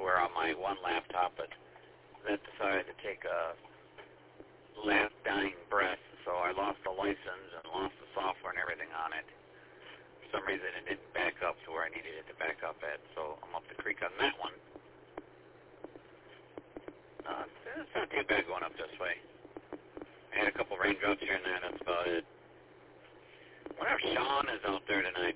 software on my one laptop, but that decided to take a last dying breath, so I lost the license and lost the software and everything on it. For some reason it didn't back up to where I needed it to back up at, so I'm up the creek on that one. It's not too bad going up this way. I had a couple raindrops here and there, that's about it. I wonder if Sean is out there tonight.